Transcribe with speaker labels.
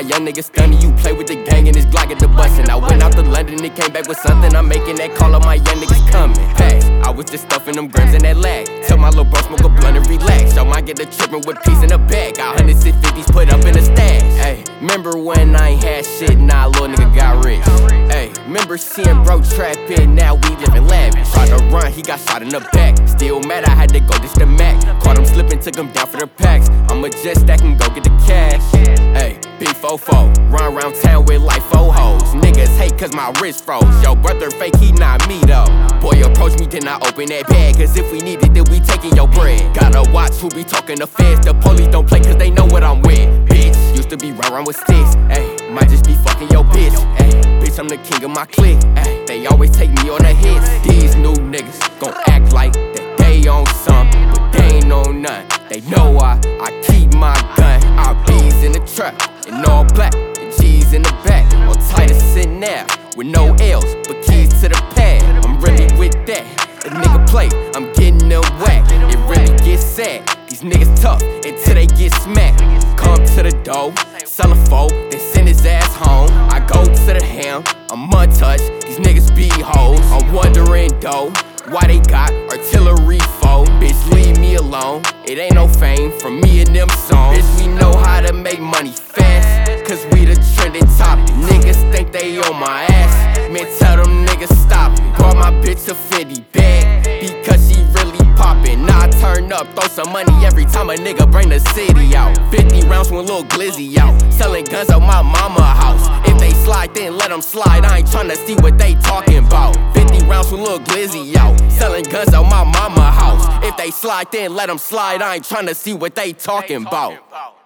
Speaker 1: my young niggas stunning. You play with the gang and this Glock at the bustin'. I went out to London and came back with something. I'm making that call on my young niggas coming. Pass, I was just stuffing them grams in that lag. Tell my little bro smoke a blunt and relax. Y'all might get a trippin' with peace in the bag. Got hundreds and 50s put up in the stash. Ayy, remember when I ain't had shit, nah, little nigga got rich. Ayy, remember seeing bro trappin', now we living lavish. Tried to run, he got shot in the back. Still mad, I had to go dish the Mac. Caught him slippin', took him down for the packs. I'ma just stack and go get the cash. Ayy, B44, run around town with like 4 hoes. Niggas hate cause my wrist froze. Yo, brother fake, he not me though. Boy, approach me, then I open that bag. Cause if we need it, then we taking your bread. Gotta watch who be talking to feds. The police don't play cause they know what I'm with. Bitch, used to be round with sticks. Ayy, might just be fucking your bitch. Ayy, bitch, I'm the king of my clique. Ayy, they always take me on the hits. These new niggas gon' act like that they on something, but they ain't on none. They know I keep my gun. Our B's in the truck, and all black, and G's in the back. All tight as sitting there, with no L's, but keys to the pad. I'm really with that. The nigga play, I'm getting them whack. It really gets sad. These niggas tough until they get smacked. Come to the door, sell a foe, then send his ass home. I go to the ham, I'm untouched. These niggas be hoes. I'm wondering though, why they got artillery for? Bitch, leave me alone. It ain't no fame from me and them songs. Bitch, we know how to make money fast, cause we the trending topic. Niggas think they on my ass, man, tell them niggas stop it. Brought my bitch a 50 bag, because she really poppin'. Now I turn up, throw some money every time a nigga bring the city out. 50 rounds with a little glizzy out, selling guns at my mama house. If they slide, then let them slide, I ain't tryna see what they talking about. 50 rounds with a little glizzy out, selling guns at my mama house. If they slide, then let them slide, I ain't tryna see what they talking about.